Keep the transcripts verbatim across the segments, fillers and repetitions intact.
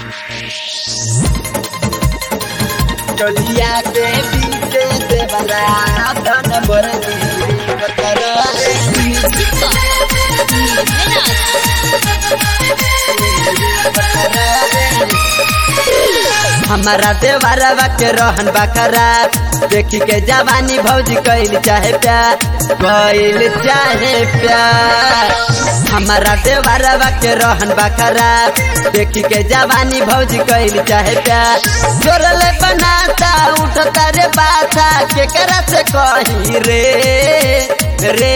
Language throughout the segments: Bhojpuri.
चलिया के पीछे से बना धन बरनी हमारा देवरवा के रहन बकरा देखी के जवानी भौजी कैल चाहे प्यार कैल चाहे प्यार हमारा देवरवा के रहन बकरा देखी के जवानी भौजी कैल चाहे प्यार जोरल बनाता उठता रे बाता केकरा से कही रे रे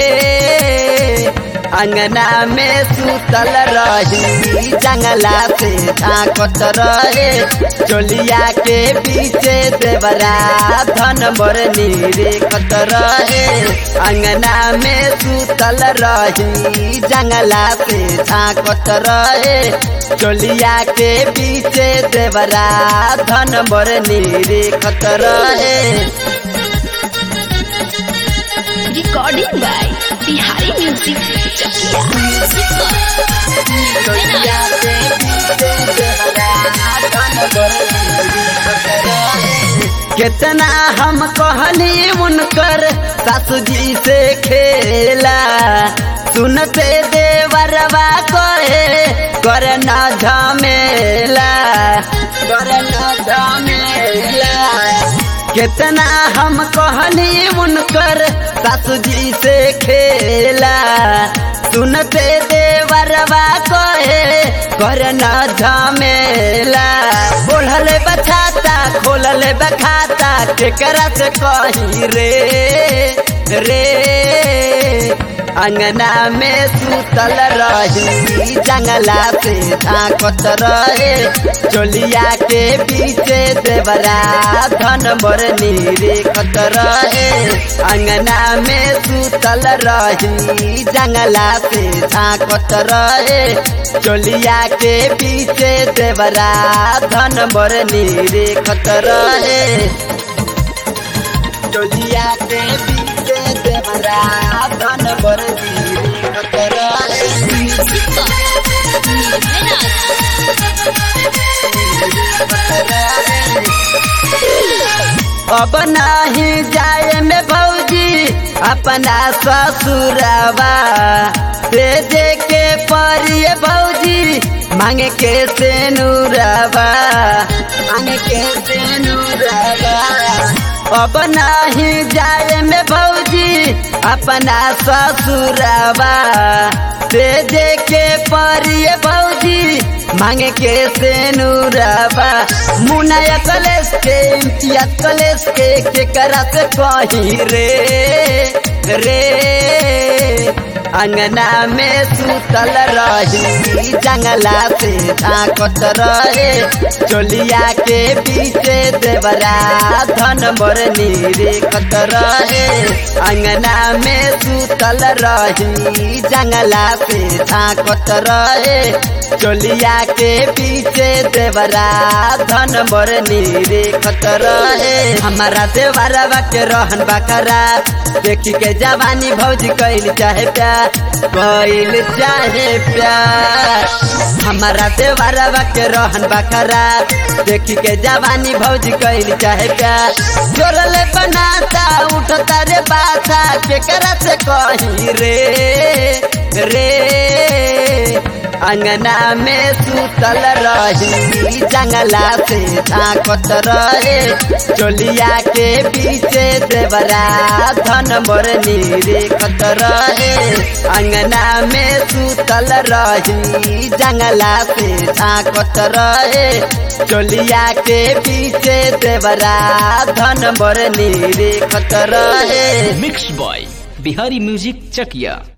अंगना में सुतल रही जंगला से झांकत रहे चोलिया के पीछे देवरा धन बरनी रेखत रहे अंगना में सुतल रही जंगला से झांकत रहे चोलिया के पीछे देवरा धन बरनी रेखत रहे। रिकॉर्डिंग बाय बिहारी म्यूजिक कितना हम कहनी उनकर सासू जी से खेला सुनते देवरवा कहे करना झमेला करना झमेला कितना हम कहनी उनकर सासू जी से खेला सुनते देवरवा कहे करना झमेला बोलल बछाता खोलल बखाता केकरा से कही रे रे अंगना में सुतल रही जंगला से झांकत रहे चोलिया के पीछे देवरा धन बरनी रेखत रहे अंगना में सुतल रही जंगला से झांकत रहे चोलिया के पीछे देवरा धन बरनी रेखत रहे चोलिया के पीछे देवरा धन बरनी रेखत रहे अब नहीं जाए में भौजी अपना ससुरवा से दे के परिए भौजी मांगे के सेनुरवा मांगे के सेनुरवा अब नहीं जाए में भौजी अपना ससुरवा से दे के परिए भौजी मांगे के सेनुरवा मुनाया कलेश के इम्तियाज कलेश के केकरा से कही रे रे अंगना में सुतल रही जंगला से झांकत रहे चोलिया के पीछे देवरा धन बरनी रेखत रहे अंगना में सुतल रही जंगला से झांकत रहे चोलिया के पीछे देवरा धन बरनी रेखत रहे हमारा देवरवा के रहन बकरा देखी के जवानी भौजी कैल चाहे प्यार कैल चाहे प्यार हमारा देवरवा के रहन बकरा देखी के जवानी भौजी कैल चाहे प्यार जोरल बनाता उठता रे बाता केकरा से कही रे रे अंगना में सुतल रही जंगला से झांकत रहे चोलिया के पीछे देवरा धन बरनी रेखत रहे अंगना में सुतल रही जंगला से झांकत रहे चोलिया के पीछे देवरा धन बरनी रेखत रहे। Mix by Bihari music Chakiya.